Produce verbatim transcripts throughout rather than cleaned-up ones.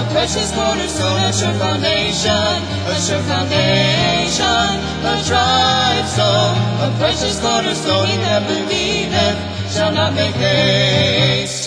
precious cornerstone, a sure foundation, a sure foundation, a tried stone, a precious cornerstone, he that believeth shall not make haste.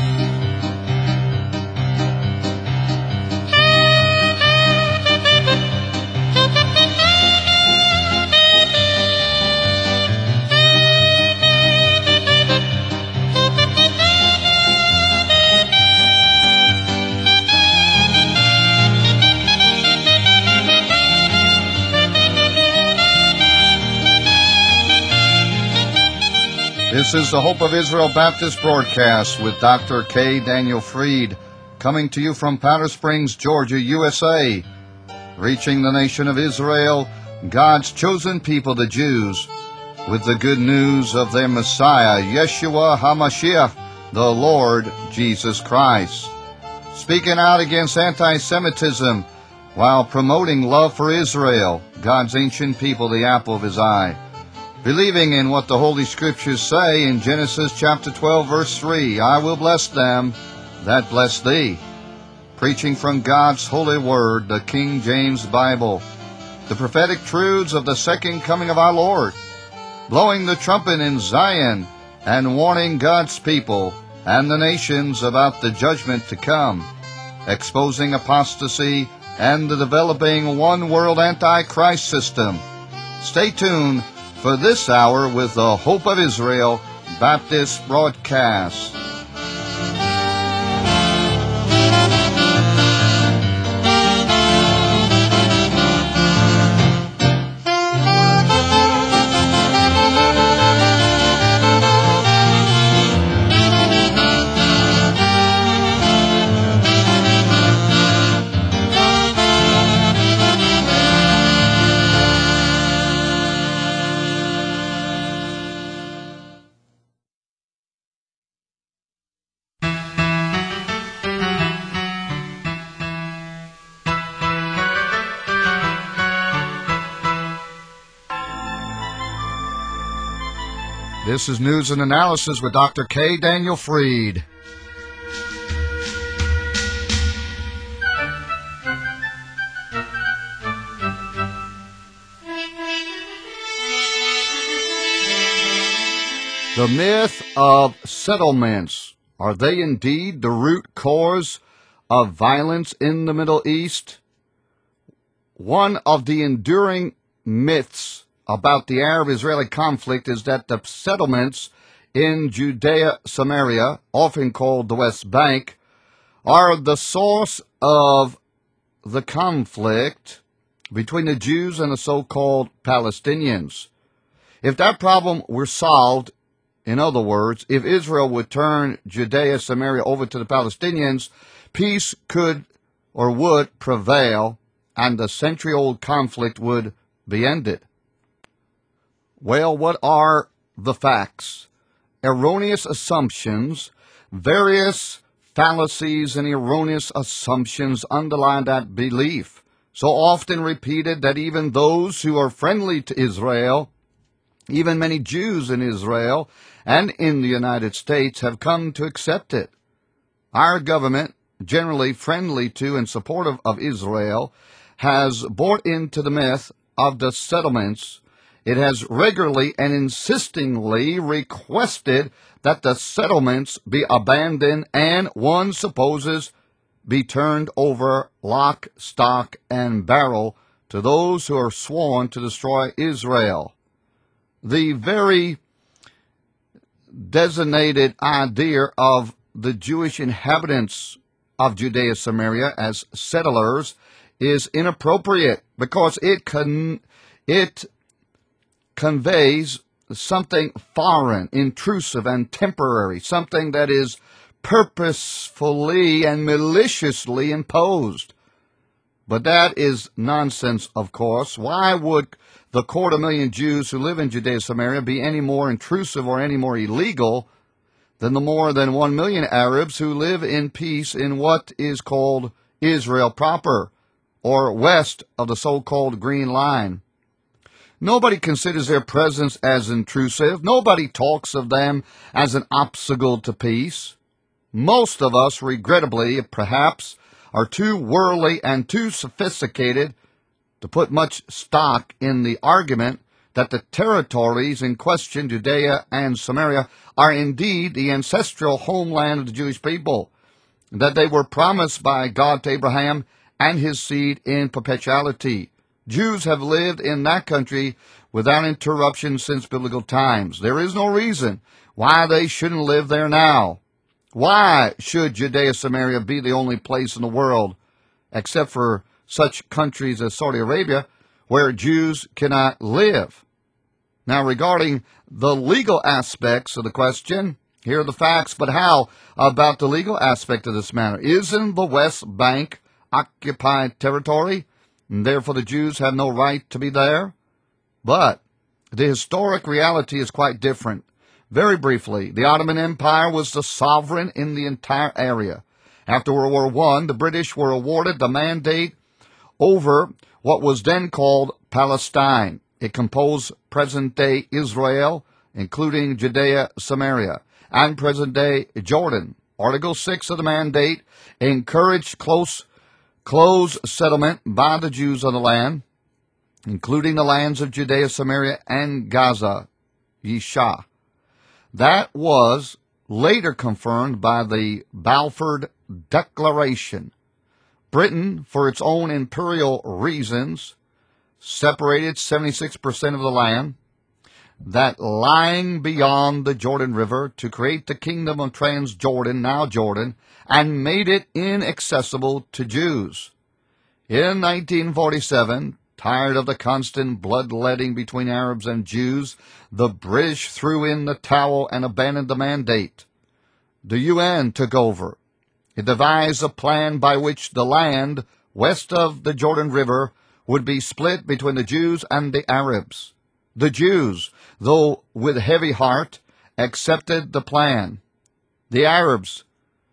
This is the Hope of Israel Baptist broadcast with Doctor K. Daniel Fried, coming to you from Powder Springs, Georgia, U S A, reaching the nation of Israel, God's chosen people, the Jews, with the good news of their Messiah, Yeshua HaMashiach, the Lord Jesus Christ, speaking out against anti-Semitism while promoting love for Israel, God's ancient people, the apple of his eye, believing in what the Holy Scriptures say in Genesis chapter twelve, verse three, I will bless them that bless thee. Preaching from God's holy word, the King James Bible, the prophetic truths of the second coming of our Lord, blowing the trumpet in Zion and warning God's people and the nations about the judgment to come, exposing apostasy and the developing one-world antichrist system. Stay tuned for this hour with the Hope of Israel Baptist broadcast. This is News and Analysis with Doctor K. Daniel Fried. The myth of settlements. Are they indeed the root cause of violence in the Middle East? One of the enduring myths about the Arab-Israeli conflict is that the settlements in Judea, Samaria, often called the West Bank, are the source of the conflict between the Jews and the so-called Palestinians. If that problem were solved, in other words, if Israel would turn Judea, Samaria over to the Palestinians, peace could or would prevail and the century-old conflict would be ended. Well, what are the facts? Erroneous assumptions, various fallacies and erroneous assumptions underlie that belief, so often repeated that even those who are friendly to Israel, even many Jews in Israel and in the United States, have come to accept it. Our government, generally friendly to and supportive of Israel, has bought into the myth of the settlements. It has regularly and insistingly requested that the settlements be abandoned and, one supposes, be turned over lock, stock, and barrel to those who are sworn to destroy Israel. The very designated idea of the Jewish inhabitants of Judea Samaria as settlers is inappropriate because it can it conveys something foreign, intrusive, and temporary, something that is purposefully and maliciously imposed. But that is nonsense, of course. Why would the quarter million Jews who live in Judea Samaria be any more intrusive or any more illegal than the more than one million Arabs who live in peace in what is called Israel proper, or west of the so-called Green Line? Nobody considers their presence as intrusive. Nobody talks of them as an obstacle to peace. Most of us, regrettably, perhaps, are too worldly and too sophisticated to put much stock in the argument that the territories in question, Judea and Samaria, are indeed the ancestral homeland of the Jewish people, that they were promised by God to Abraham and his seed in perpetuality. Jews have lived in that country without interruption since biblical times. There is no reason why they shouldn't live there now. Why should Judea, Samaria be the only place in the world, except for such countries as Saudi Arabia, where Jews cannot live? Now, regarding the legal aspects of the question, here are the facts, but how about the legal aspect of this matter? Isn't the West Bank occupied territory, and therefore the Jews have no right to be there? But the historic reality is quite different. Very briefly, the Ottoman Empire was the sovereign in the entire area. After World War One, the British were awarded the mandate over what was then called Palestine. It composed present-day Israel, including Judea, Samaria, and present-day Jordan. Article six of the mandate encouraged close, close settlement by the Jews on the land, including the lands of Judea, Samaria, and Gaza, Yisha. That was later confirmed by the Balfour Declaration. Britain, for its own imperial reasons, separated seventy-six percent of the land that lying beyond the Jordan River to create the kingdom of Transjordan, now Jordan, and made it inaccessible to Jews. In nineteen forty-seven, tired of the constant bloodletting between Arabs and Jews, the British threw in the towel and abandoned the mandate. The U N took over. It devised a plan by which the land west of the Jordan River would be split between the Jews and the Arabs. The Jews, though with heavy heart, accepted the plan. The Arabs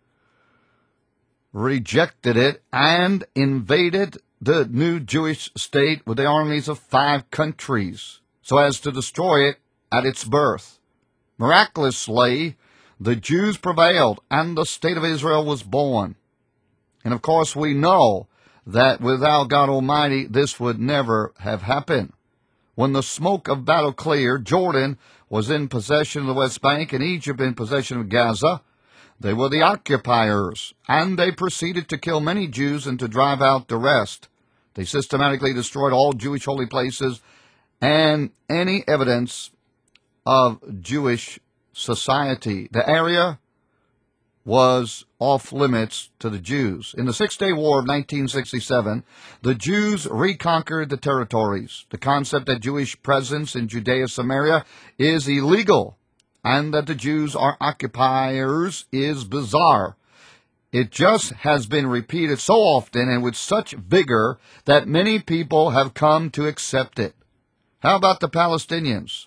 rejected it and invaded the new Jewish state with the armies of five countries, so as to destroy it at its birth. Miraculously, the Jews prevailed, and the state of Israel was born. And of course, we know that without God Almighty, this would never have happened. When the smoke of battle cleared, Jordan was in possession of the West Bank and Egypt in possession of Gaza. They were the occupiers, and they proceeded to kill many Jews and to drive out the rest. They systematically destroyed all Jewish holy places and any evidence of Jewish society. The area was off limits to the Jews. In the Six-Day War of nineteen sixty-seven, the Jews reconquered the territories. The concept that Jewish presence in Judea, Samaria is illegal and that the Jews are occupiers is bizarre. It just has been repeated so often and with such vigor that many people have come to accept it. How about the Palestinians,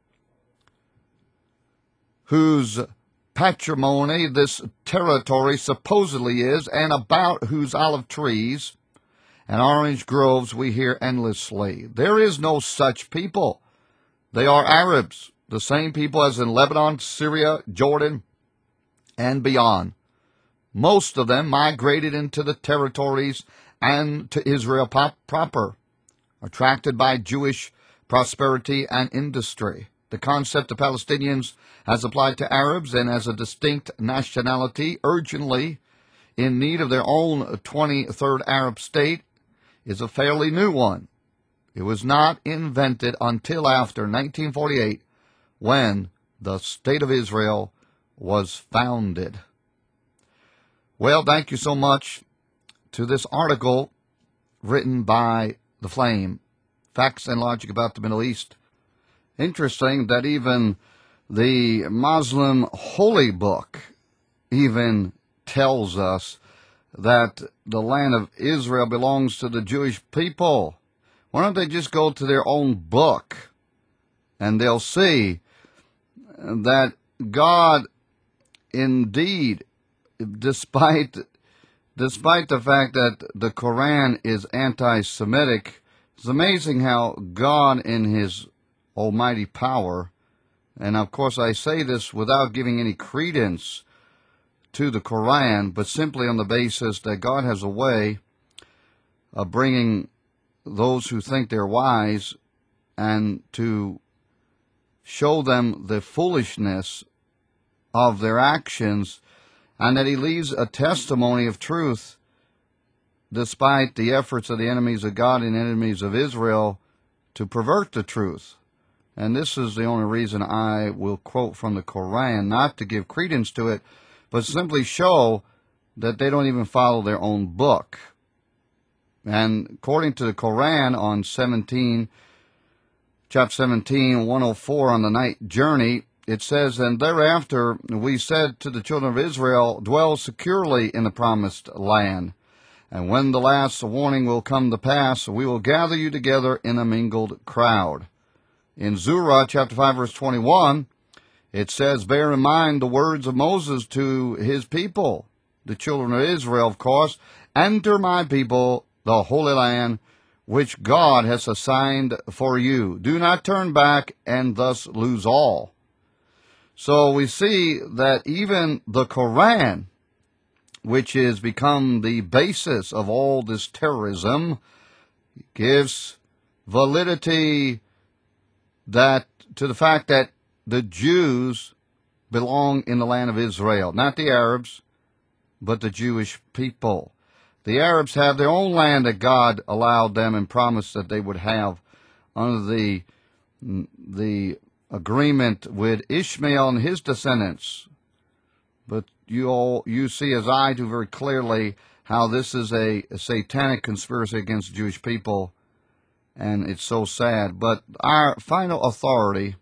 whose patrimony this territory supposedly is, and about whose olive trees and orange groves we hear endlessly? There is no such people. They are Arabs, the same people as in Lebanon, Syria, Jordan, and beyond. Most of them migrated into the territories and to Israel proper, attracted by Jewish prosperity and industry. The concept of Palestinians as applied to Arabs and as a distinct nationality urgently in need of their own twenty-third Arab state is a fairly new one. It was not invented until after nineteen forty-eight, when the State of Israel was founded. Well, thank you so much to this article written by The Flame, Facts and Logic About the Middle East. Interesting that even the Muslim Holy Book even tells us that the land of Israel belongs to the Jewish people. Why don't they just go to their own book and they'll see that God indeed, despite despite the fact that the Quran is anti-Semitic, it's amazing how God in his almighty power, and of course I say this without giving any credence to the Quran, but simply on the basis that God has a way of bringing those who think they're wise and to show them the foolishness of their actions, and that he leaves a testimony of truth despite the efforts of the enemies of God and enemies of Israel to pervert the truth. And this is the only reason I will quote from the Quran, not to give credence to it, but simply show that they don't even follow their own book. And according to the Quran on seventeen, chapter seventeen, one oh four, on the night journey, it says, "And thereafter we said to the children of Israel, dwell securely in the promised land. And when the last warning will come to pass, we will gather you together in a mingled crowd." In Surah chapter five, verse twenty-one, it says, bear in mind the words of Moses to his people, the children of Israel, of course, enter my people, the Holy Land, which God has assigned for you. Do not turn back and thus lose all. So we see that even the Quran, which has become the basis of all this terrorism, gives validity that to the fact that the Jews belong in the land of Israel, not the Arabs, but the Jewish people. The Arabs have their own land that God allowed them and promised that they would have under the the agreement with Ishmael and his descendants. But you all you see, as I do very clearly, how this is a, a satanic conspiracy against the Jewish people, and it's so sad. But our final authority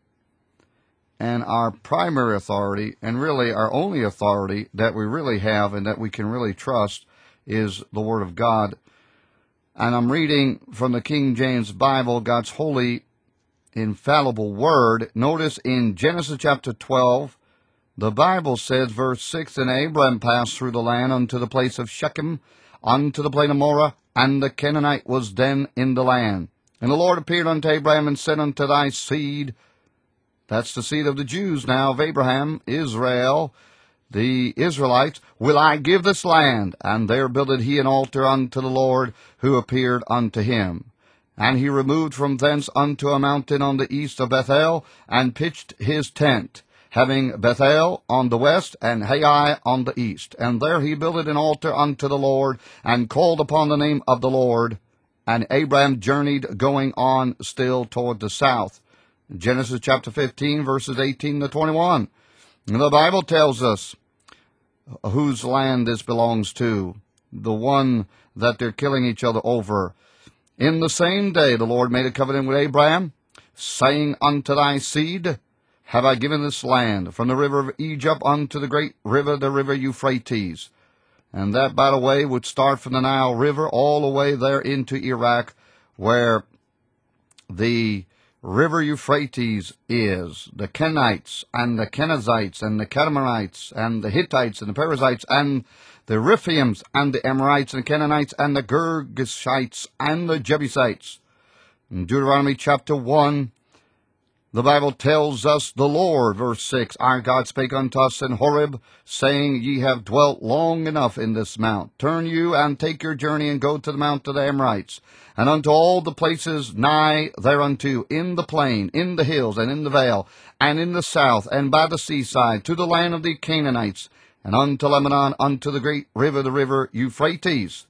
and our primary authority, and really our only authority that we really have and that we can really trust, is the Word of God. And I'm reading from the King James Bible, God's holy, infallible Word. Notice in Genesis chapter twelve, the Bible says, verse six, and Abram passed through the land unto the place of Shechem, unto the plain of Moreh, and the Canaanite was then in the land. And the Lord appeared unto Abraham and said, unto thy seed, that's the seed of the Jews now, of Abraham, Israel, the Israelites, will I give this land. And there builded he an altar unto the Lord, who appeared unto him. And he removed from thence unto a mountain on the east of Bethel, and pitched his tent, having Bethel on the west, and Hai on the east. And there he builded an altar unto the Lord, and called upon the name of the Lord. And Abraham journeyed, going on still toward the south. Genesis chapter fifteen, verses eighteen to twenty-one. And the Bible tells us whose land this belongs to, the one that they're killing each other over. In the same day the Lord made a covenant with Abraham, saying, unto thy seed have I given this land, from the river of Egypt unto the great river, the river Euphrates. And that, by the way, would start from the Nile River all the way there into Iraq, where the river Euphrates is. The Kenites and the Kenizzites and the Kadmonites and the Hittites and the Perizzites and the Rephims and the Amorites and the Canaanites and the Girgashites and the Jebusites. In Deuteronomy chapter one, the Bible tells us, the Lord, verse six, our God spake unto us in Horeb, saying, ye have dwelt long enough in this mount. Turn you and take your journey and go to the mount of the Amorites, and unto all the places nigh thereunto, in the plain, in the hills, and in the vale, and in the south, and by the seaside, to the land of the Canaanites, and unto Lebanon, unto the great river, the river Euphrates.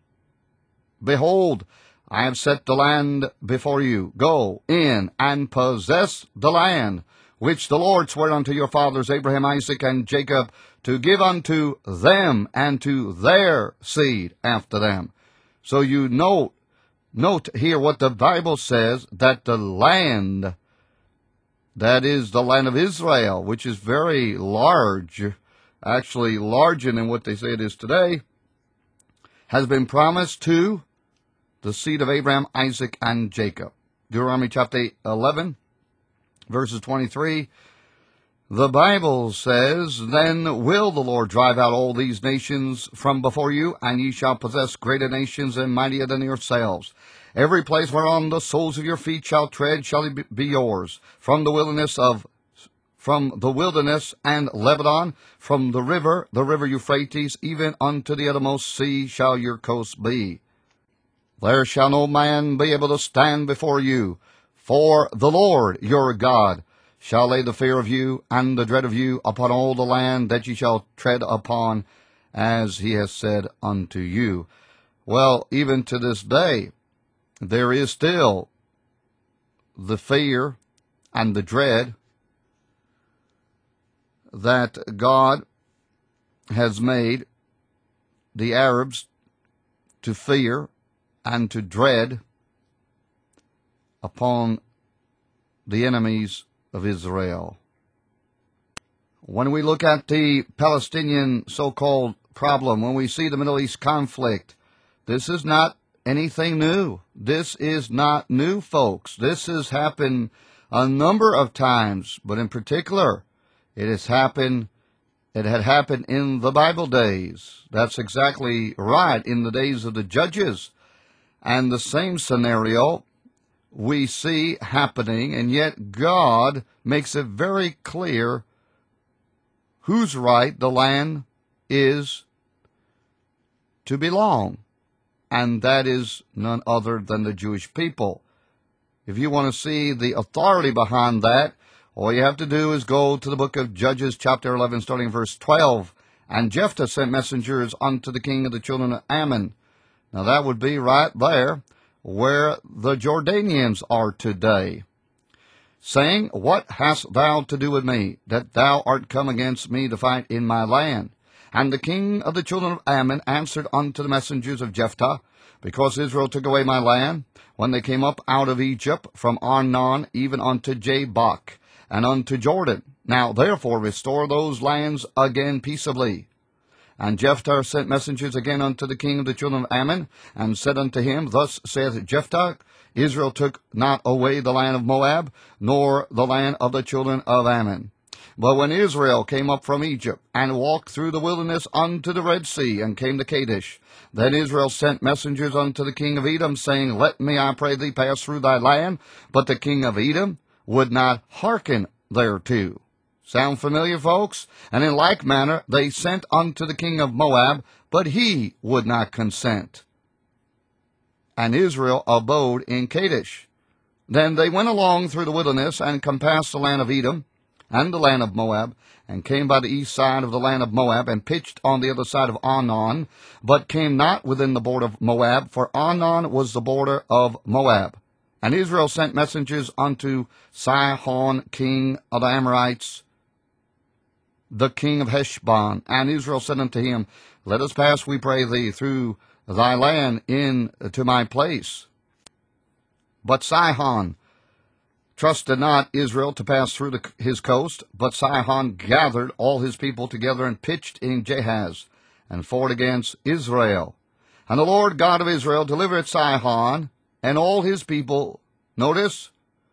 Behold, I have set the land before you. Go in and possess the land, which the Lord sware unto your fathers, Abraham, Isaac, and Jacob, to give unto them and to their seed after them. So you note, note here what the Bible says, that the land, that is the land of Israel, which is very large, actually larger than what they say it is today, has been promised to the seed of Abraham, Isaac, and Jacob. Deuteronomy chapter eleven, verses twenty-three. The Bible says, then will the Lord drive out all these nations from before you, and ye shall possess greater nations and mightier than yourselves. Every place whereon the soles of your feet shall tread shall be yours, from the wilderness of from the wilderness and Lebanon, from the river, the river Euphrates, even unto the uttermost sea shall your coast be. There shall no man be able to stand before you, for the Lord your God shall lay the fear of you and the dread of you upon all the land that ye shall tread upon, as he has said unto you. Well, even to this day, there is still the fear and the dread that God has made the Arabs to fear and to dread upon the enemies of Israel. When we look at the Palestinian so-called problem, when we see the Middle East conflict, this is not anything new. This is not new, folks. This has happened a number of times, but in particular, it has happened, it had happened in the Bible days. That's exactly right, in the days of the Judges. And the same scenario we see happening, and yet God makes it very clear whose right the land is to belong, and that is none other than the Jewish people. If you want to see the authority behind that, all you have to do is go to the book of Judges, chapter eleven, starting verse twelve. And Jephthah sent messengers unto the king of the children of Ammon. Now that would be right there where the Jordanians are today, saying, What hast thou to do with me, that thou art come against me to fight in my land? And the king of the children of Ammon answered unto the messengers of Jephthah, Because Israel took away my land, when they came up out of Egypt, from Arnon even unto Jabbok, and unto Jordan. Now therefore restore those lands again peaceably. And Jephthah sent messengers again unto the king of the children of Ammon, and said unto him, Thus saith Jephthah, Israel took not away the land of Moab, nor the land of the children of Ammon. But when Israel came up from Egypt, and walked through the wilderness unto the Red Sea, and came to Kadesh, then Israel sent messengers unto the king of Edom, saying, Let me, I pray thee, pass through thy land. But the king of Edom would not hearken thereto. Sound familiar, folks? And in like manner they sent unto the king of Moab, but he would not consent. And Israel abode in Kadesh. Then they went along through the wilderness, and compassed the land of Edom, and the land of Moab, and came by the east side of the land of Moab, and pitched on the other side of Arnon, but came not within the border of Moab, for Arnon was the border of Moab. And Israel sent messengers unto Sihon, king of the Amorites, the king of Heshbon. And Israel said unto him, Let us pass, we pray thee, through thy land into my place. But Sihon trusted not Israel to pass through the, his coast, but Sihon gathered all his people together, and pitched in Jahaz, and fought against Israel. And the Lord God of Israel delivered Sihon and all his people, notice,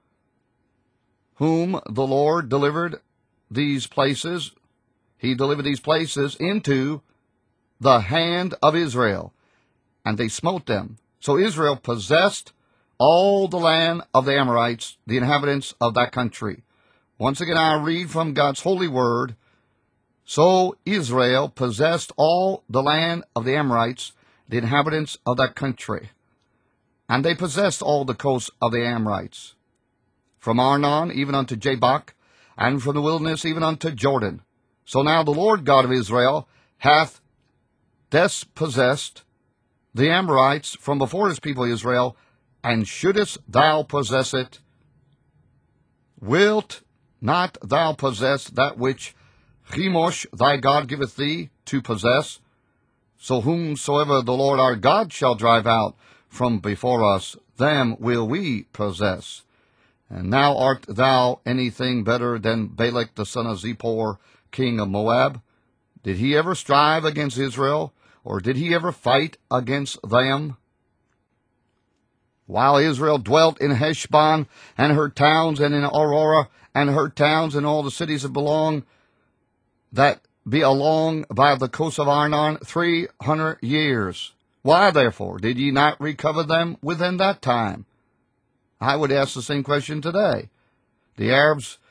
whom the Lord delivered these places, he delivered these places into the hand of Israel, and they smote them. So Israel possessed all the land of the Amorites, the inhabitants of that country. Once again, I read from God's holy word. So Israel possessed all the land of the Amorites, the inhabitants of that country. And they possessed all the coasts of the Amorites, from Arnon even unto Jabbok, and from the wilderness even unto Jordan. So now the Lord God of Israel hath dispossessed the Amorites from before his people Israel, and shouldest thou possess it? Wilt not thou possess that which Chemosh thy God giveth thee to possess? So whomsoever the Lord our God shall drive out from before us, them will we possess. And now art thou anything better than Balak the son of Zippor, king of Moab? Did he ever strive against Israel, or did he ever fight against them? While Israel dwelt in Heshbon, and her towns, and in Aurora, and her towns, and all the cities that belong, that be along by the coast of Arnon, three hundred years. Why, therefore, did ye not recover them within that time? I would ask the same question today. The Arabs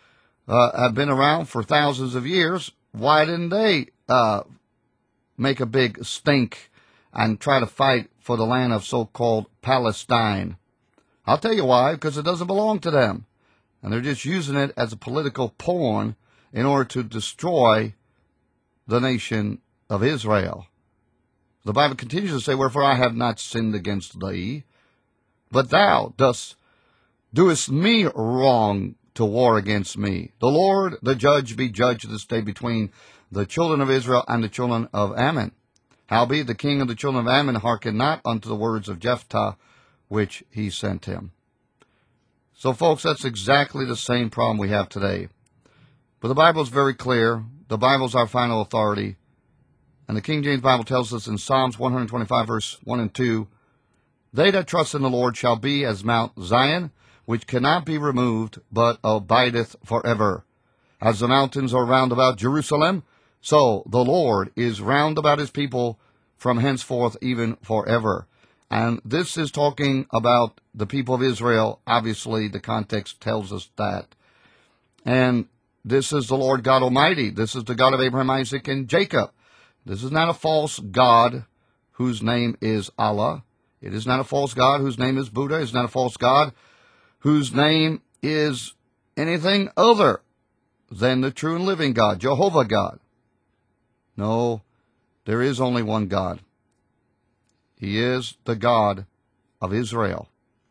uh, have been around for thousands of years. Why didn't they uh, make a big stink and try to fight for the land of so-called Palestine? I'll tell you why, because it doesn't belong to them. And they're just using it as a political pawn in order to destroy the nation of Israel. The Bible continues to say, wherefore I have not sinned against thee, but thou dost doest me wrong to war against me. The Lord, the judge, be judged this day between the children of Israel and the children of Ammon. Howbeit the king of the children of Ammon hearkened not unto the words of Jephthah, which he sent him. So, folks, that's exactly the same problem we have today. But the Bible is very clear. The Bible is our final authority. And the King James Bible tells us in Psalms one twenty-five, verse one and two, they that trust in the Lord shall be as Mount Zion, which cannot be removed, but abideth forever. As the mountains are round about Jerusalem, so the Lord is round about his people from henceforth even forever. And this is talking about the people of Israel. Obviously, the context tells us that. And this is the Lord God Almighty. This is the God of Abraham, Isaac, and Jacob. This is not a false God whose name is Allah. It is not a false God whose name is Buddha. It is not a false God whose name is anything other than the true and living God, Jehovah God. No, there is only one God. He is the God of Israel.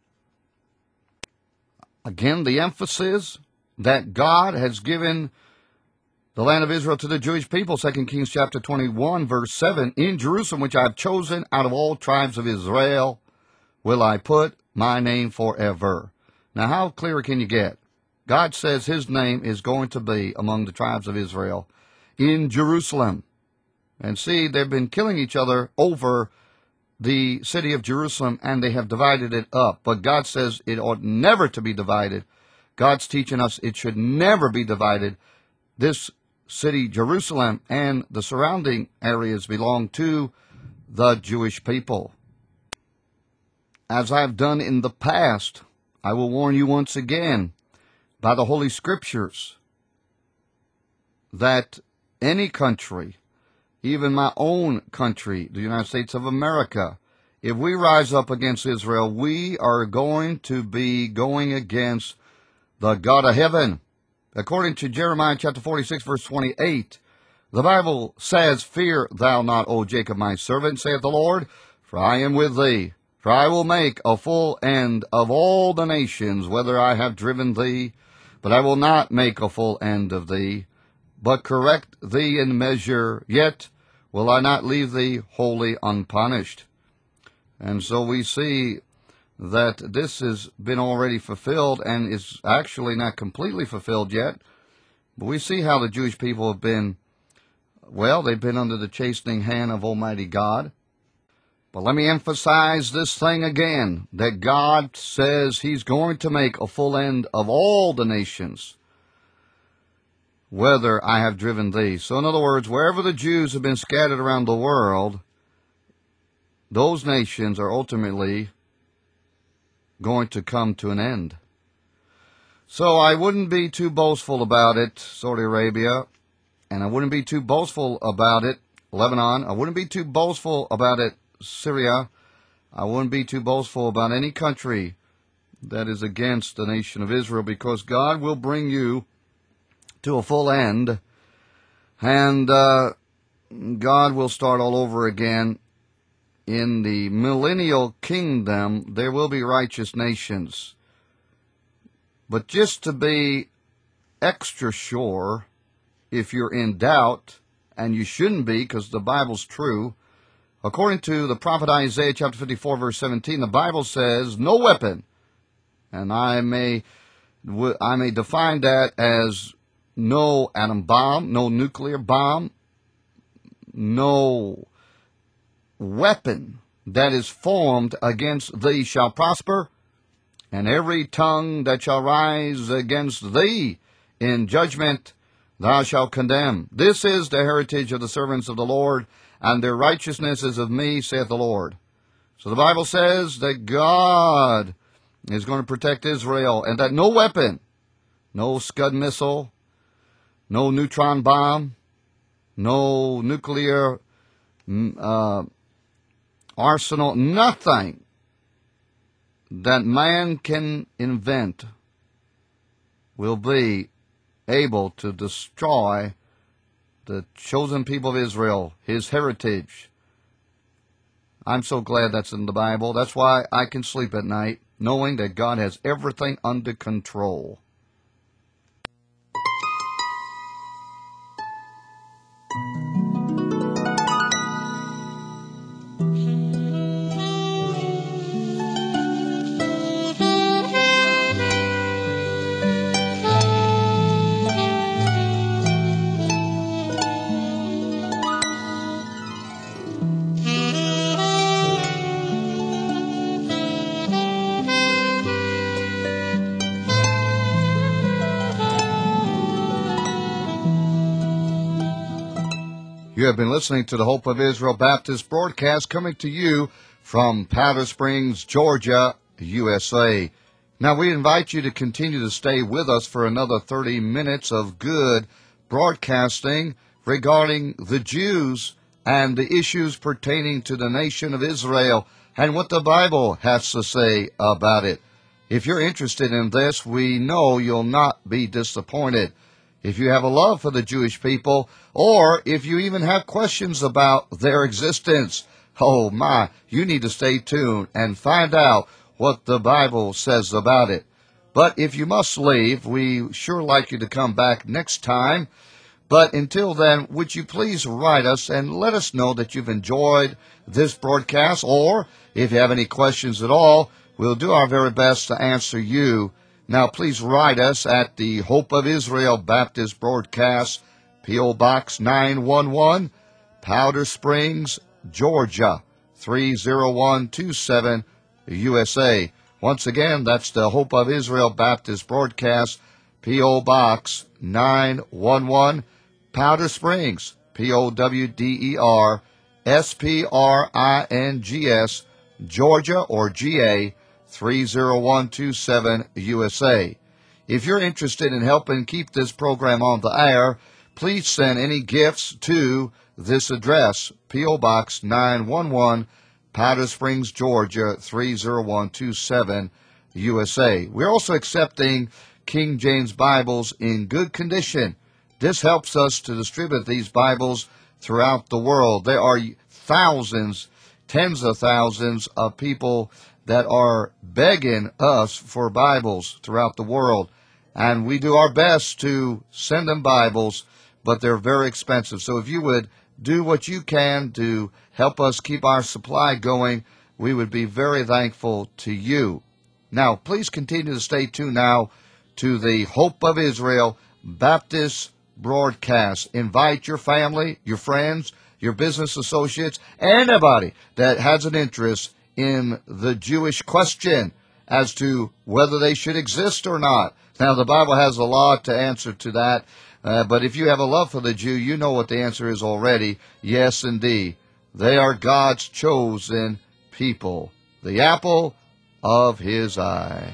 Again, the emphasis that God has given the land of Israel to the Jewish people, Second Kings chapter twenty-one, verse seven, in Jerusalem, which I have chosen out of all tribes of Israel, will I put my name forever. Now, how clear can you get? God says his name is going to be among the tribes of Israel in Jerusalem. And see, they've been killing each other over the city of Jerusalem, and they have divided it up. But God says it ought never to be divided. God's teaching us it should never be divided. This city, Jerusalem, and the surrounding areas belong to the Jewish people. As I've done in the past, I will warn you once again by the Holy Scriptures that any country, even my own country, the United States of America, if we rise up against Israel, we are going to be going against the God of heaven. According to Jeremiah chapter forty-six, verse twenty-eight, the Bible says, fear thou not, O Jacob, my servant, saith the Lord, for I am with thee. For I will make a full end of all the nations, whether I have driven thee, but I will not make a full end of thee, but correct thee in measure, yet will I not leave thee wholly unpunished. And so we see that this has been already fulfilled and is actually not completely fulfilled yet. But we see how the Jewish people have been, well, they've been under the chastening hand of Almighty God. But let me emphasize this thing again, that God says he's going to make a full end of all the nations, whether I have driven thee. So in other words, wherever the Jews have been scattered around the world, those nations are ultimately going to come to an end. So I wouldn't be too boastful about it, Saudi Arabia, and I wouldn't be too boastful about it, Lebanon. I wouldn't be too boastful about it, Syria. I wouldn't be too boastful about any country that is against the nation of Israel, because God will bring you to a full end, and uh, God will start all over again. In the millennial kingdom, there will be righteous nations. But just to be extra sure, if you're in doubt, and you shouldn't be because the Bible's true, according to the prophet Isaiah chapter fifty-four, verse seventeen, the Bible says, no weapon, and I may, I may define that as no atom bomb, no nuclear bomb, no weapon that is formed against thee shall prosper, and every tongue that shall rise against thee in judgment thou shalt condemn. This is the heritage of the servants of the Lord, and their righteousness is of me, saith the Lord. So the Bible says that God is going to protect Israel, and that no weapon, no Scud missile, no neutron bomb, no nuclear uh, arsenal, nothing that man can invent will be able to destroy the chosen people of Israel, his heritage. I'm so glad that's in the Bible. That's why I can sleep at night, knowing that God has everything under control. You have been listening to the Hope of Israel Baptist broadcast coming to you from Powder Springs, Georgia, U S A. Now, we invite you to continue to stay with us for another thirty minutes of good broadcasting regarding the Jews and the issues pertaining to the nation of Israel and what the Bible has to say about it. If you're interested in this, we know you'll not be disappointed. If you have a love for the Jewish people, or if you even have questions about their existence, oh my, you need to stay tuned and find out what the Bible says about it. But if you must leave, we sure like you to come back next time. But until then, would you please write us and let us know that you've enjoyed this broadcast, or if you have any questions at all, we'll do our very best to answer you. Now, please write us at the Hope of Israel Baptist Broadcast, P O. Box nine one one, Powder Springs, Georgia, three zero one two seven, U S A. Once again, that's the Hope of Israel Baptist Broadcast, P O. Box nine one one, Powder Springs, P O W D E R S P R I N G S, Georgia or G A, three zero one two seven, U S A. If you're interested in helping keep this program on the air, please send any gifts to this address, P O. Box nine one one, Powder Springs, Georgia, three zero one two seven, U S A. We're also accepting King James Bibles in good condition. This helps us to distribute these Bibles throughout the world. There are thousands, tens of thousands of people that are begging us for Bibles throughout the world. And we do our best to send them Bibles, but they're very expensive. So if you would do what you can to help us keep our supply going, we would be very thankful to you. Now, please continue to stay tuned now to the Hope of Israel Baptist broadcast. Invite your family, your friends, your business associates, anybody that has an interest in the Jewish question as to whether they should exist or not. Now, the Bible has a lot to answer to that, uh, but if you have a love for the Jew, you know what the answer is already. Yes, indeed. They are God's chosen people, the apple of his eye.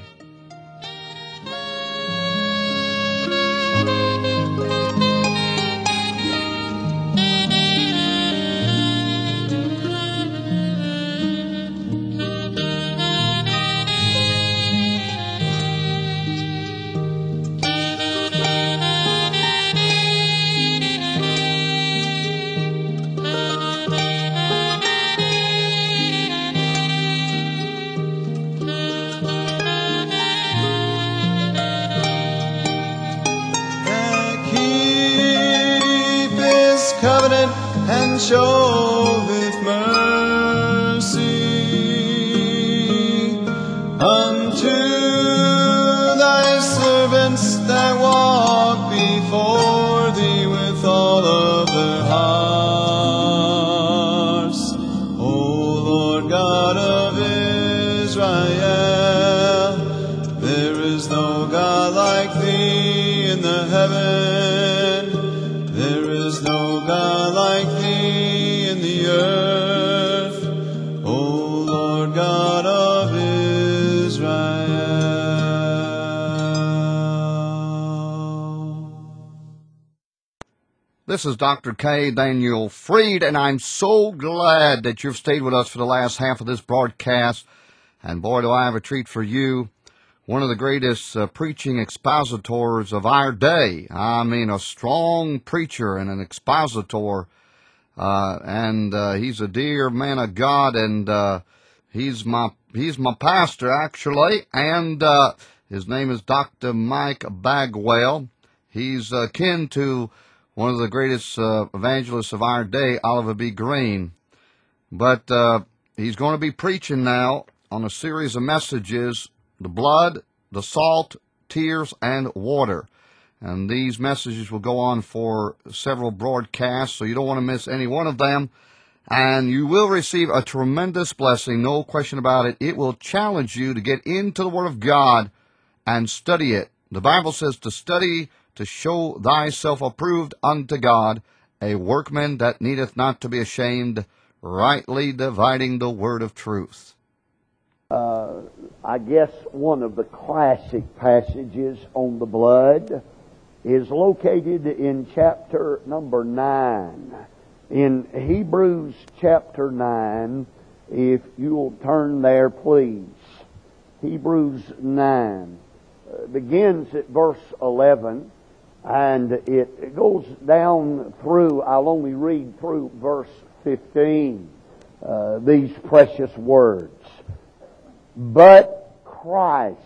Covenant and showeth mercy unto thy servants that walk before thee with all of their hearts. O Lord God of Israel, there is no God like thee in the heaven. There is no God like thee in the earth, O Lord God of Israel. This is Doctor K. Daniel Freed, and I'm so glad that you've stayed with us for the last half of this broadcast. And boy, do I have a treat for you. One of the greatest uh, preaching expositors of our day. I mean, a strong preacher and an expositor. Uh, and uh, he's a dear man of God, and uh, he's my he's my pastor, actually. And uh, his name is Doctor Mike Bagwell. He's uh, kin to one of the greatest uh, evangelists of our day, Oliver B. Green. But uh, he's going to be preaching now on a series of messages, the blood, the salt, tears, and water. And these messages will go on for several broadcasts, so you don't want to miss any one of them. And you will receive a tremendous blessing, no question about it. It will challenge you to get into the Word of God and study it. The Bible says to study to show thyself approved unto God, a workman that needeth not to be ashamed, rightly dividing the word of truth. Uh, I guess one of the classic passages on the blood is located in chapter number nine. In Hebrews chapter nine, if you'll turn there, please. Hebrews nine uh, begins at verse eleven. And it goes down through, I'll only read through verse fifteen, uh, these precious words. But Christ,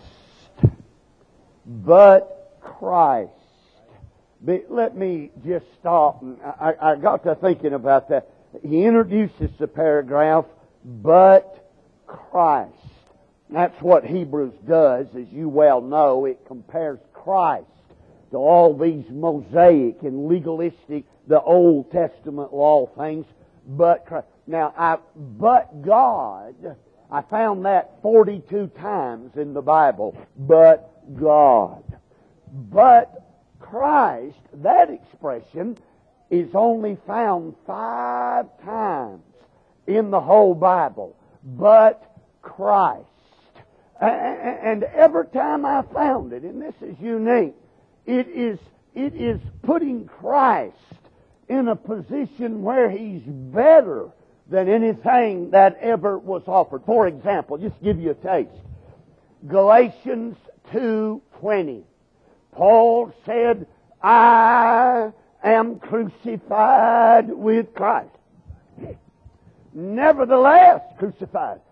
but Christ. But let me just stop. I, I got to thinking about that. He introduces the paragraph, but Christ. That's what Hebrews does, as you well know. It compares Christ to all these Mosaic and legalistic, the Old Testament law things, but Christ. Now, I, but God, I found that forty-two times in the Bible, but God. But Christ, that expression is only found five times in the whole Bible, but Christ. And every time I found it, and this is unique, It is, it is putting Christ in a position where He's better than anything that ever was offered. For example, just to give you a taste. Galatians two twenty. Paul said, I am crucified with Christ. Nevertheless, crucified,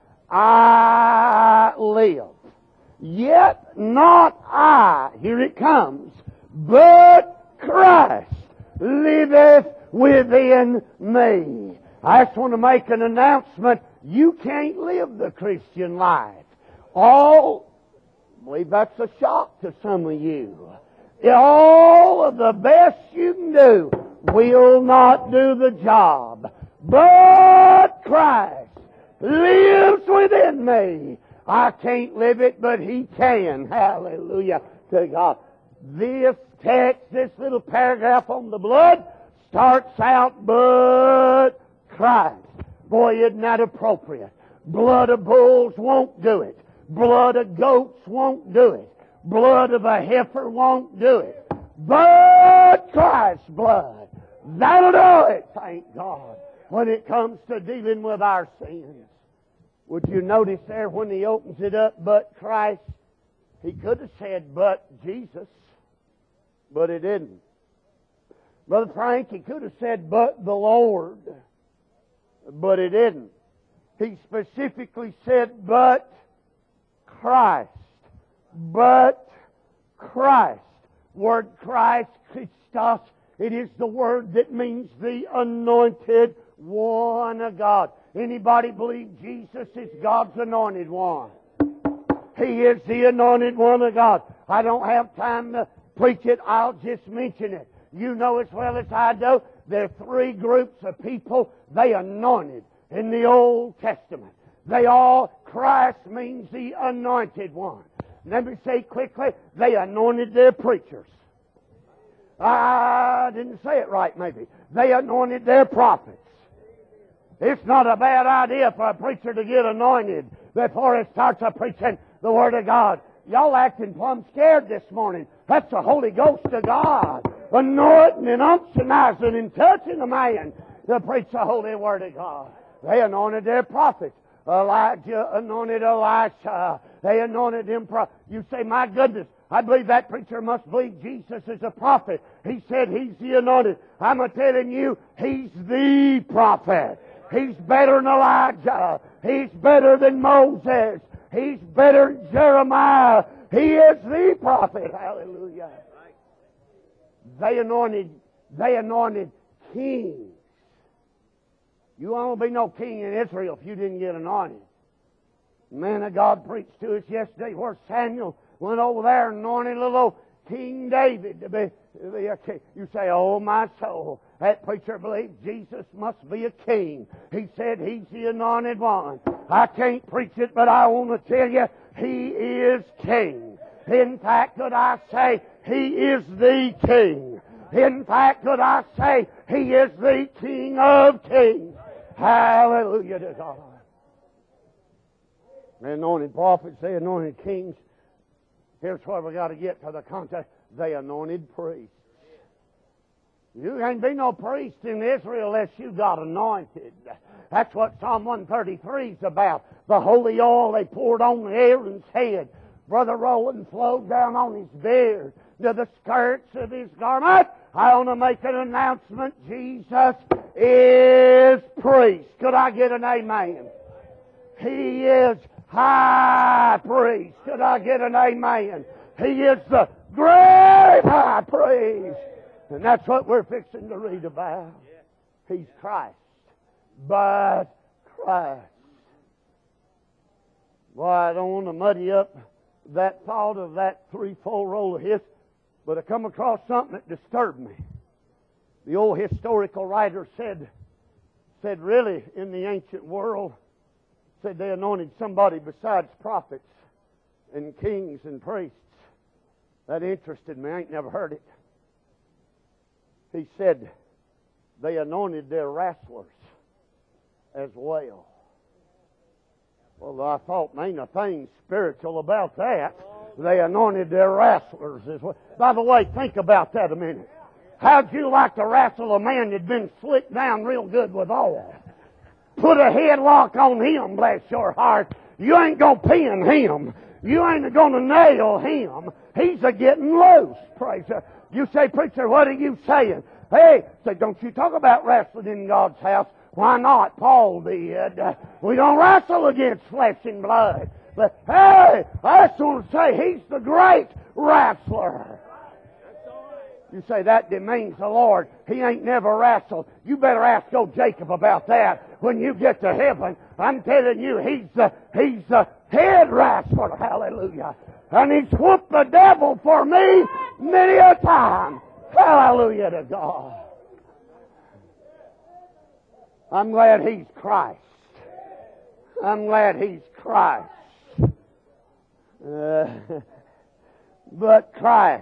I live. Yet not I, here it comes, but Christ liveth within me. I just want to make an announcement. You can't live the Christian life. All, I believe that's a shock to some of you. All of the best you can do will not do the job. But Christ lives within me. I can't live it, but He can. Hallelujah to God. This text, this little paragraph on the blood, starts out, but Christ. Boy, isn't that appropriate. Blood of bulls won't do it. Blood of goats won't do it. Blood of a heifer won't do it. But Christ's blood, that'll do it, thank God, when it comes to dealing with our sins. Would you notice there when He opens it up, but Christ, He could have said, but Jesus, but He didn't. Brother Frank, He could have said, but the Lord, but He didn't. He specifically said, but Christ, but Christ. Word Christ, Christos, it is the word that means the anointed one of God. Anybody believe Jesus is God's anointed one? He is the anointed one of God. I don't have time to preach it. I'll just mention it. You know as well as I do, there are three groups of people they anointed in the Old Testament. They all, Christ means the anointed one. Let me say quickly, they anointed their preachers. I didn't say it right maybe. They anointed their prophets. It's not a bad idea for a preacher to get anointed before he starts a preaching the Word of God. Y'all acting plumb scared this morning. That's the Holy Ghost of God. anointing and unctionizing and touching a man to preach the holy word of God. They anointed their prophets. Elijah anointed Elisha. They anointed them. Pro- you say, my goodness, I believe that preacher must believe Jesus is a prophet. He said he's the anointed. I'm telling you, he's the prophet. He's better than Elijah. He's better than Moses. He's better than Jeremiah. He is the prophet. Hallelujah. They anointed, they anointed kings. You won't be no king in Israel if you didn't get anointed. The man of God preached to us yesterday where Samuel went over there and anointed little old King David to be, to be a king. You say, oh my soul, that preacher believed Jesus must be a king. He said he's the anointed one. I can't preach it, but I want to tell you, he is king. In fact, could I say, he is the king. In fact, could I say, he is the King of kings. Hallelujah to God. They anointed prophets, they anointed kings. Here's where we got to get to the context. They anointed priests. You ain't be no priest in Israel unless you got anointed. That's what Psalm one thirty-three is about. The holy oil they poured on Aaron's head. Brother Roland flowed down on his beard to the skirts of his garment. I want to make an announcement. Jesus is priest. Could I get an amen? He is high priest. Could I get an amen? He is the great high priest. And that's what we're fixing to read about. He's Christ. But Christ. Boy, I don't want to muddy up that thought of that threefold roll of his, but I come across something that disturbed me. The old historical writer said, said really in the ancient world, said they anointed somebody besides prophets and kings and priests. That interested me. I ain't never heard it. He said they anointed their wrestlers as well. Well, I thought, ain't a thing spiritual about that. They anointed their wrestlers as well. By the way, think about that a minute. How'd you like to wrestle a man that'd been slicked down real good with oil? Put a headlock on him, bless your heart. You ain't gonna pin him. You ain't gonna nail him. He's a getting loose, praise God. You say, preacher, what are you saying? Hey, say, don't you talk about wrestling in God's house. Why not? Paul did. We don't wrestle against flesh and blood. But hey, I just want to say he's the great wrestler. You say that demeans the Lord. He ain't never wrestled. You better ask old Jacob about that when you get to heaven. I'm telling you, he's the, he's the head wrestler. Hallelujah. And he's whooped the devil for me many a time. Hallelujah to God. I'm glad he's Christ. I'm glad he's Christ. Uh, but Christ,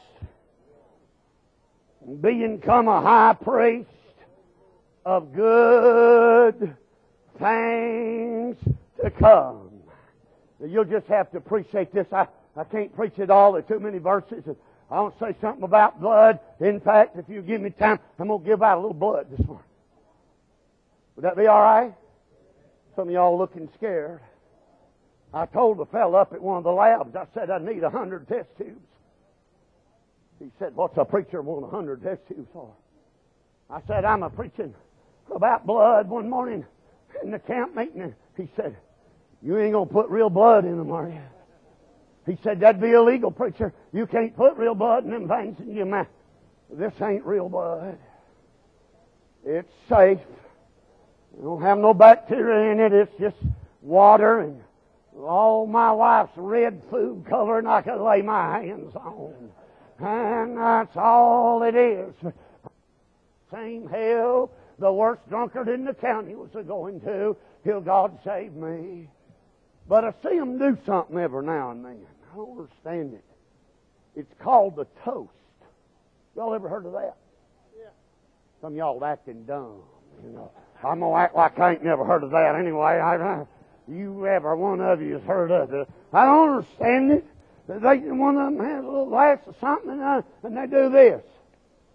being come a high priest of good things to come. You'll just have to appreciate this. I, I can't preach it all. There are too many verses. I want to say something about blood. In fact, if you give me time, I'm going to give out a little blood this morning. Would that be all right? Some of y'all looking scared. I told the fellow up at one of the labs, I said I need a hundred test tubes. He said, what's a preacher want a hundred test tubes for? I said, I'm a preaching about blood one morning in the camp meeting. He said, you ain't going to put real blood in them, are you? He said, that'd be illegal, preacher. You can't put real blood in them things in your mouth. This ain't real blood. It's safe. It don't have no bacteria in it. It's just water and all my wife's red food coloring I could lay my hands on. And that's all it is. Same hell the worst drunkard in the county was going to till God saved me. But I see them do something every now and then. I don't understand it. It's called the toast. Y'all ever heard of that? Yeah. Some of y'all acting dumb, you know. I'm going to act like I ain't never heard of that anyway. I, you ever one of you has heard of it. I don't understand it. They, one of them has a little glass of something and, uh, and they do this.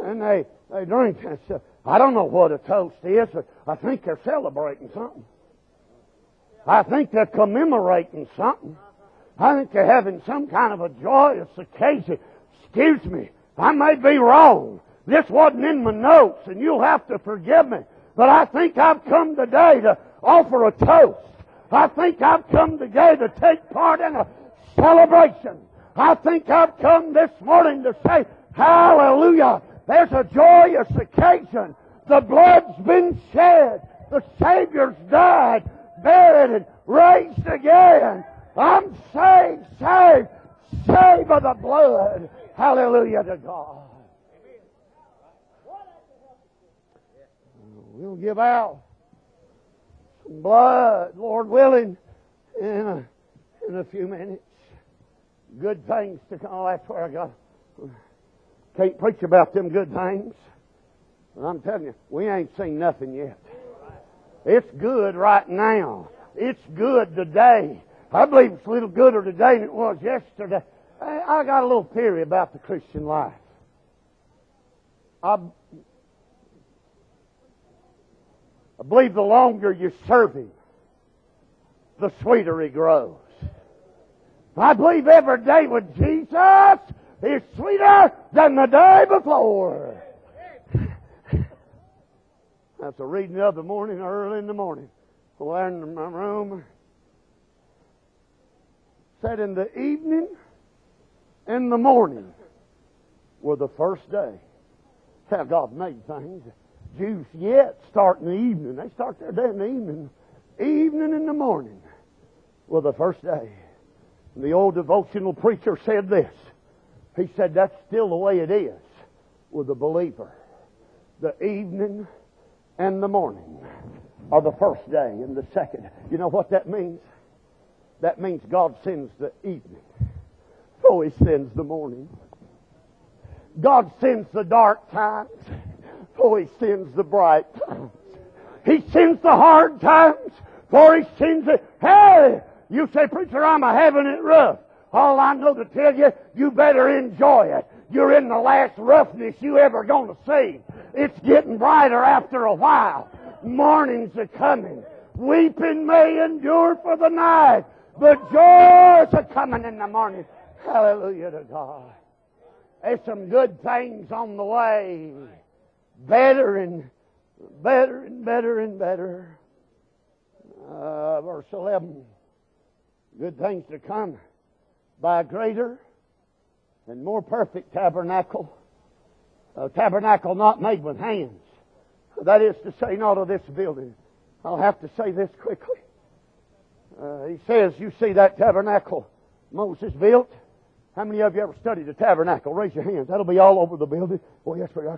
and they, they drink that stuff. I don't know what a toast is, but I think they're celebrating something. I think they're commemorating something. I think they're having some kind of a joyous occasion. Excuse me, I may be wrong. This wasn't in my notes, and you'll have to forgive me. But I think I've come today to offer a toast. I think I've come today to take part in a celebration. I think I've come this morning to say, hallelujah, there's a joyous occasion. The blood's been shed. The Savior's died, buried, and raised again. I'm saved, saved, saved by the blood. Hallelujah to God. We'll give out some blood, Lord willing, in a, in a few minutes. Good things to come. Oh, that's where I got. Can't preach about them good things. But I'm telling you, we ain't seen nothing yet. It's good right now. It's good today. I believe it's a little gooder today than it was yesterday. I, I got a little theory about the Christian life. I, I believe the longer you serve Him, the sweeter He grows. I believe every day with Jesus is sweeter than the day before. That's a reading of the morning, early in the morning. There in my room. Said in the evening and the morning were the first day. How God made things. Jews yet start in the evening. They start their day in the evening. Evening and the morning were the first day. And the old devotional preacher said this. He said that's still the way it is with the believer. The evening and the morning are the first day and the second. You know what that means? That means God sends the evening before He sends the morning. God sends the dark times before He sends the bright times. He sends the hard times before He sends it. Hey, you say, preacher, I'm a having it rough. All I know to tell you, you better enjoy it. You're in the last roughness you ever going to see. It's getting brighter after a while. Mornings are coming. Weeping may endure for the night, but joys are coming in the morning. Hallelujah to God. There's some good things on the way. Better and better and better and better. Uh, verse eleven. Good things to come by a greater and more perfect tabernacle. A tabernacle not made with hands. That is to say, not of this building. I'll have to say this quickly. Uh, he says, you see that tabernacle Moses built? How many of you ever studied a tabernacle? Raise your hands. That'll be all over the building. Oh, yes, we are.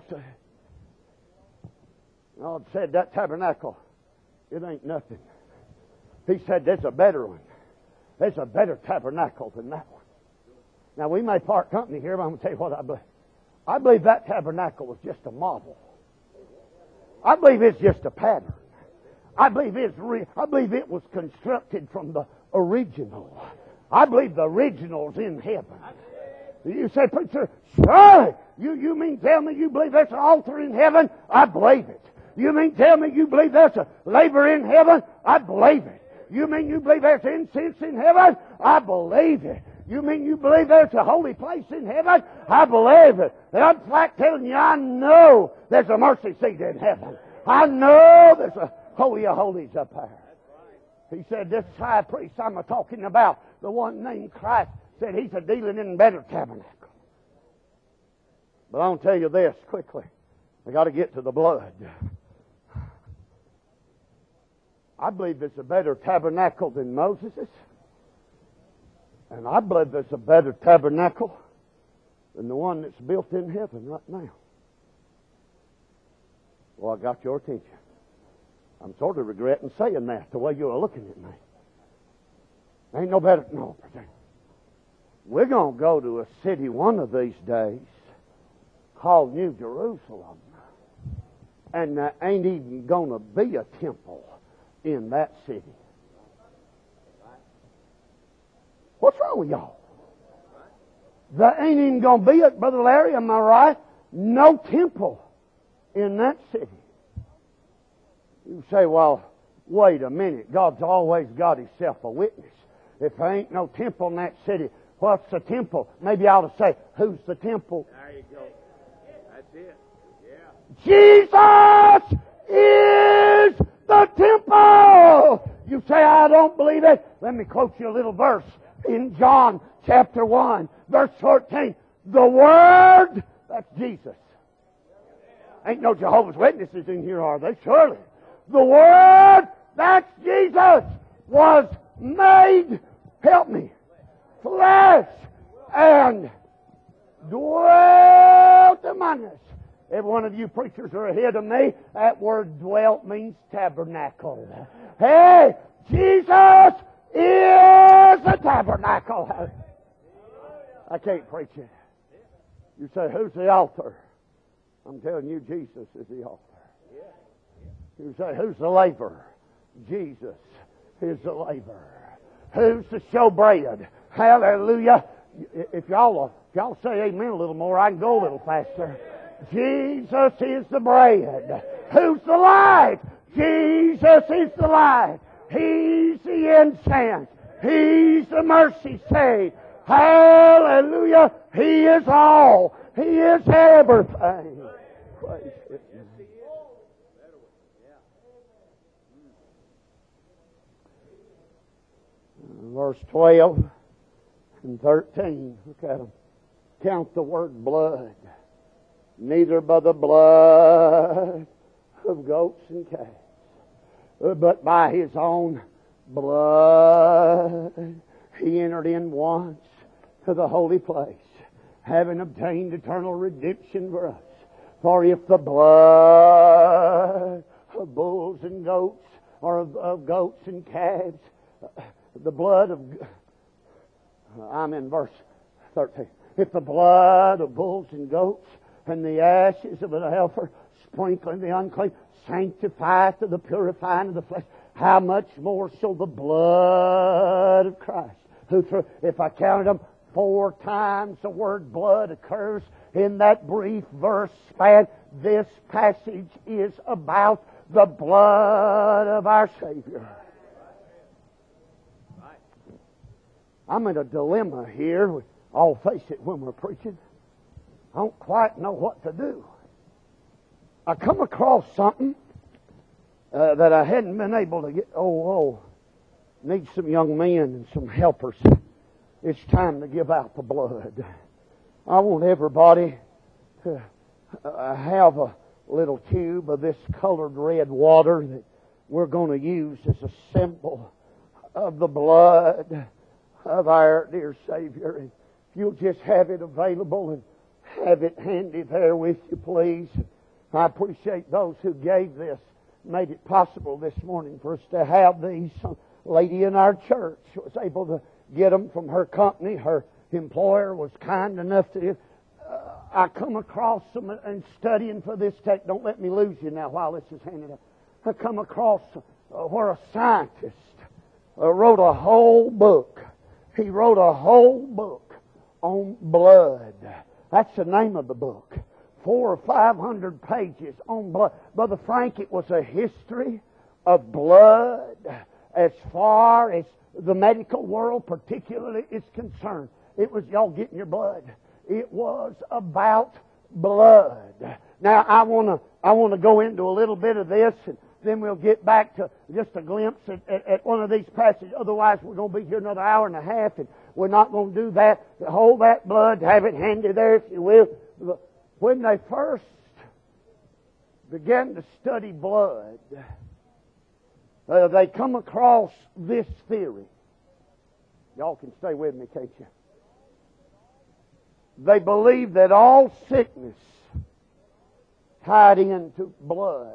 God said that tabernacle, it ain't nothing. He said there's a better one. There's a better tabernacle than that one. Now, we may part company here, but I'm going to tell you what I believe. I believe that tabernacle was just a model. I believe it's just a pattern. I believe it's re- I believe it was constructed from the original. I believe the original's in heaven. You say, preacher, surely, you, you mean tell me you believe there's an altar in heaven? I believe it. You mean tell me you believe there's a laver in heaven? I believe it. You mean you believe there's incense in heaven? I believe it. You mean you believe there's a holy place in heaven? I believe it. And I'm flat telling you, I know there's a mercy seat in heaven. I know there's a holy of holies up there. He said, this high priest I'm talking about, the one named Christ, said he's a dealing in better tabernacle. But I'll tell you this quickly. I got to get to the blood. I believe there's a better tabernacle than Moses's. And I believe there's a better tabernacle than the one that's built in heaven right now. Well, I got your attention. I'm sort of regretting saying that, the way you are looking at me. Ain't no better. No, we're going to go to a city one of these days called New Jerusalem. And there ain't even going to be a temple in that city. What's wrong with y'all? There ain't even going to be it, Brother Larry, am I right? no temple in that city. You say, well, wait a minute. God's always got Himself a witness. If there ain't no temple in that city, what's the temple? Maybe I ought to say, who's the temple? There you go. That's it. Yeah. Jesus is the temple! You say, I don't believe it. Let me quote you a little verse in John chapter one, verse fourteen. The Word, that's Jesus. Ain't no Jehovah's Witnesses in here, are they? Surely. The Word, that's Jesus, was made, help me, flesh, and dwelt among us. Every one of you preachers are ahead of me. That word dwelt means tabernacle. Hey, Jesus is the tabernacle. I can't preach it. You say, who's the author? I'm telling you, Jesus is the author. You say, who's the laborer? Jesus is the laborer. Who's the showbread? Hallelujah. If y'all, if y'all say amen a little more, I can go a little faster. Jesus is the bread. Who's the light? Jesus is the light. He's the incense. He's the mercy seat. Hallelujah. He is all. He is everything. Praise Him. Verse twelve and thirteen. Look at them. Count the word blood. Neither by the blood of goats and calves, but by His own blood He entered in once to the holy place, having obtained eternal redemption for us. For if the blood of bulls and goats, or of, of goats and calves, the blood of, I'm in verse thirteen. If the blood of bulls and goats and the ashes of an heifer, sprinkling the unclean, sanctifieth to the purifying of the flesh, how much more shall the blood of Christ, who through, if I counted them, four times the word blood occurs in that brief verse span. This passage is about the blood of our Savior. I'm in a dilemma here. I'll face it when we're preaching. I don't quite know what to do. I come across something uh, that I hadn't been able to get. Oh, oh, need some young men and some helpers. It's time to give out the blood. I want everybody to uh, have a little tube of this colored red water that we're going to use as a symbol of the blood of our dear Savior. And if you'll just have it available and have it handy there with you, please. I appreciate those who gave this, made it possible this morning for us to have these. Some lady in our church was able to get them from her company. Her employer was kind enough to. Uh, I come across them and studying for this text. Don't let me lose you now while this is handed out. I come across uh, where a scientist uh, wrote a whole book. He wrote a whole book on blood. That's the name of the book. Four or five hundred pages on blood. Brother Frank, it was a history of blood as far as the medical world particularly is concerned. It was y'all getting your blood. It was about blood. Now I want to I want to go into a little bit of this, and then we'll get back to just a glimpse at, at, at one of these passages. Otherwise, we're going to be here another hour and a half, and we're not going to do that. Hold that blood, have it handy there, if you will. When they first began to study blood, uh, they come across this theory. Y'all can stay with me, can't you? They believe that all sickness tied into blood.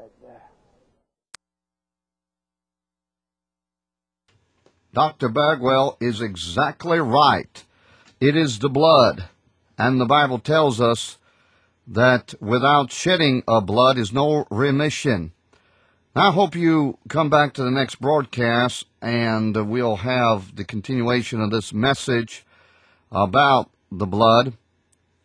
Doctor Bagwell is exactly right. It is the blood. And the Bible tells us that without shedding of blood is no remission. Now, I hope you come back to the next broadcast and we'll have the continuation of this message about the blood.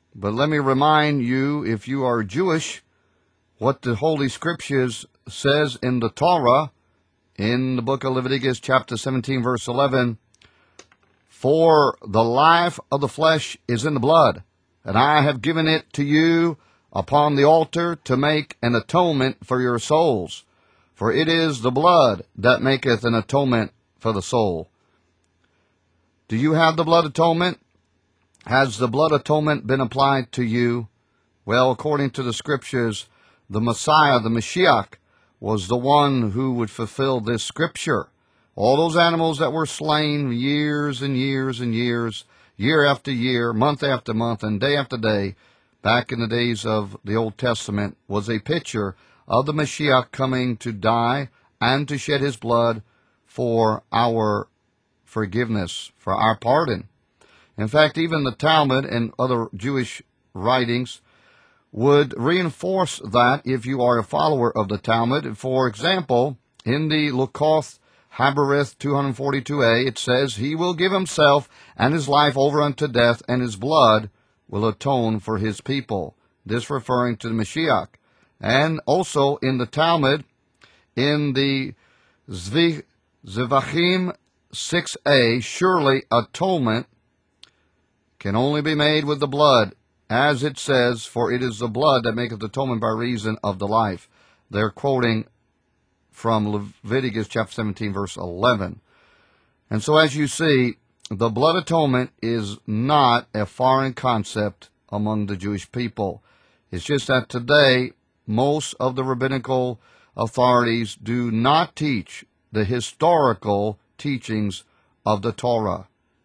But let me remind you, if you are Jewish, what the Holy Scriptures says in the Torah, in the book of Leviticus chapter seventeen, verse eleven, "For the life of the flesh is in the blood, and I have given it to you upon the altar to make an atonement for your souls. For it is the blood that maketh an atonement for the soul." Do you have the blood atonement? Has the blood atonement been applied to you? Well, according to the Scriptures, the Messiah, the Mashiach, was the one who would fulfill this Scripture. All those animals that were slain years and years and years, year after year, month after month, and day after day, back in the days of the Old Testament, was a picture of the Mashiach coming to die and to shed his blood for our forgiveness, for our pardon. In fact, even the Talmud and other Jewish writings would reinforce that if you are a follower of the Talmud. For example, in the Lukoth Haberith two forty-two a, it says, "He will give himself and his life over unto death, and his blood will atone for his people." This referring to the Mashiach. And also in the Talmud, in the Zvi, Zvachim six a, "Surely atonement can only be made with the blood, as it says, for it is the blood that maketh atonement by reason of the life." They're quoting from Leviticus chapter seventeen, verse eleven. And so as you see, the blood atonement is not a foreign concept among the Jewish people. It's just that today, most of the rabbinical authorities do not teach the historical teachings of the Torah.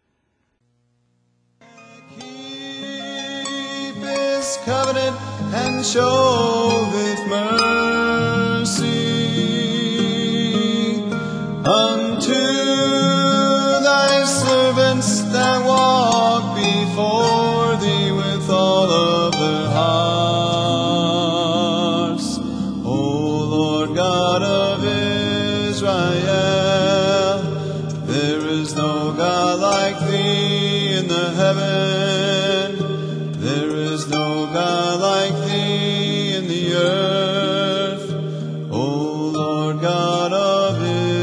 Keep his covenant and show with mercy unto thy servants that walk before thee with all of their hearts. O Lord God of Israel, there is no God like thee in the heaven. There is no God like thee in the earth. O Lord God of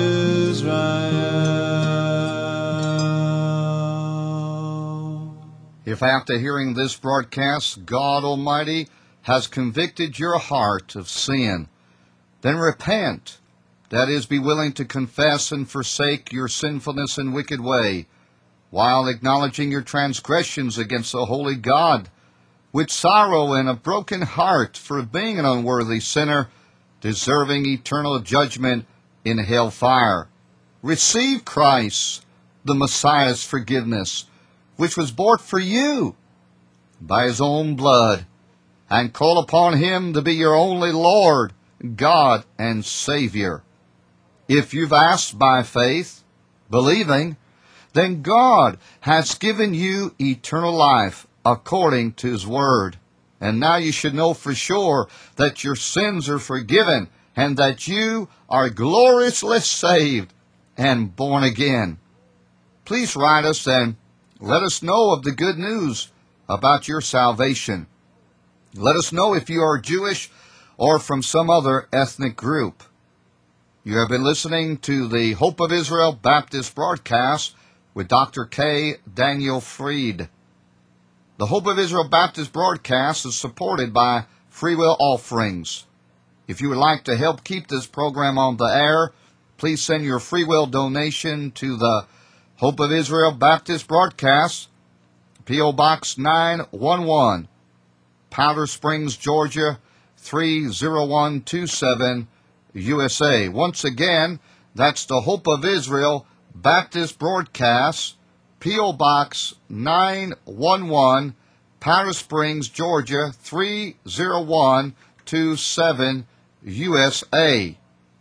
Israel. If after hearing this broadcast, God Almighty has convicted your heart of sin, then repent. That is, be willing to confess and forsake your sinfulness and wicked way, while acknowledging your transgressions against the holy God, with sorrow and a broken heart for being an unworthy sinner, deserving eternal judgment in hell fire. Receive Christ, the Messiah's forgiveness, which was bought for you by his own blood, and call upon him to be your only Lord, God, and Savior. If you've asked by faith, believing, then God has given you eternal life according to his word. And now you should know for sure that your sins are forgiven and that you are gloriously saved and born again. Please write us and let us know of the good news about your salvation. Let us know if you are Jewish or from some other ethnic group. You have been listening to the Hope of Israel Baptist broadcast with Doctor K. Daniel Fried. The Hope of Israel Baptist broadcast is supported by free will offerings. If you would like to help keep this program on the air, please send your free will donation to the Hope of Israel Baptist broadcast, P O Box nine one one, Powder Springs, Georgia three zero one two seven, U S A. Once again, that's the Hope of Israel Baptist broadcast, P O Box nine one one, Powder Springs, Georgia three zero one two seven, U S A.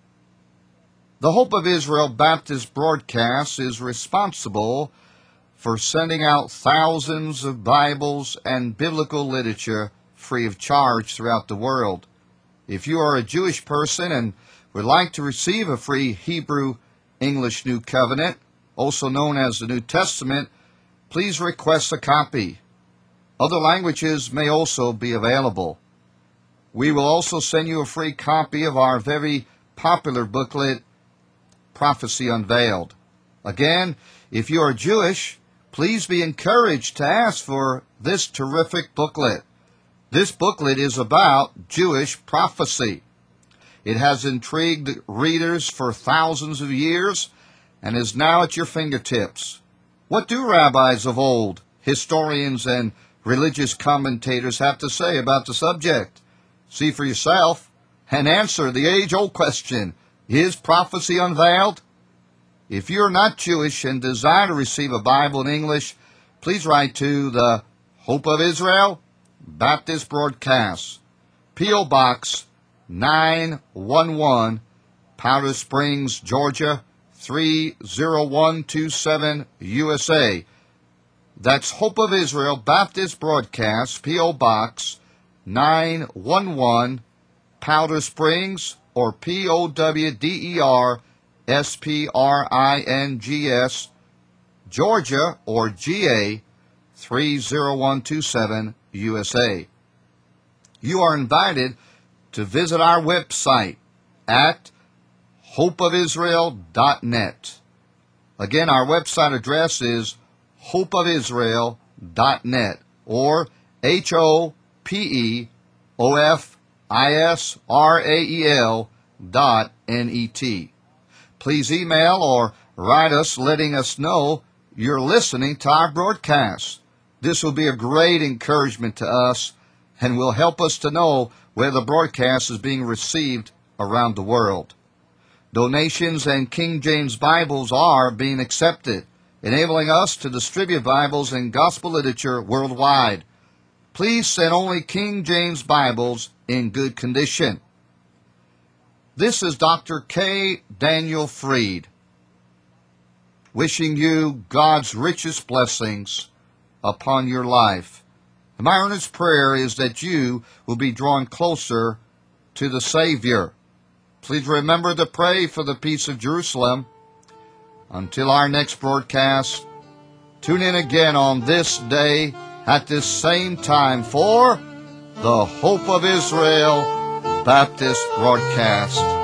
The Hope of Israel Baptist broadcast is responsible for sending out thousands of Bibles and biblical literature free of charge throughout the world. If you are a Jewish person and would like to receive a free Hebrew English New Covenant, also known as the New Testament, please request a copy. Other languages may also be available. We will also send you a free copy of our very popular booklet, Prophecy Unveiled. Again, if you are Jewish, please be encouraged to ask for this terrific booklet. This booklet is about Jewish prophecy. It has intrigued readers for thousands of years and is now at your fingertips. What do rabbis of old, historians, and religious commentators have to say about the subject? See for yourself and answer the age-old question, is prophecy unveiled? If you're not Jewish and desire to receive a Bible in English, please write to the Hope of Israel Baptist Broadcast, P O. Box nine one one, Powder Springs, Georgia, three zero one two seven, U S A. That's Hope of Israel Baptist Broadcast, P O. Box nine one one, Powder Springs, or P O W D E R S P R I N G S, Georgia, or G A, three zero one two seven, U S A. You are invited to visit our website at hope of israel dot net. Again, our website address is hope of israel dot net, or H O P E O F I S R A E L dot N E T. Please email or write us letting us know you're listening to our broadcast. This will be a great encouragement to us and will help us to know where the broadcast is being received around the world. Donations and King James Bibles are being accepted, enabling us to distribute Bibles and gospel literature worldwide. Please send only King James Bibles in good condition. This is Doctor K. Daniel Fried, wishing you God's richest blessings upon your life. And my earnest prayer is that you will be drawn closer to the Savior. Please remember to pray for the peace of Jerusalem. Until our next broadcast, tune in again on this day at this same time for the Hope of Israel Baptist Broadcast.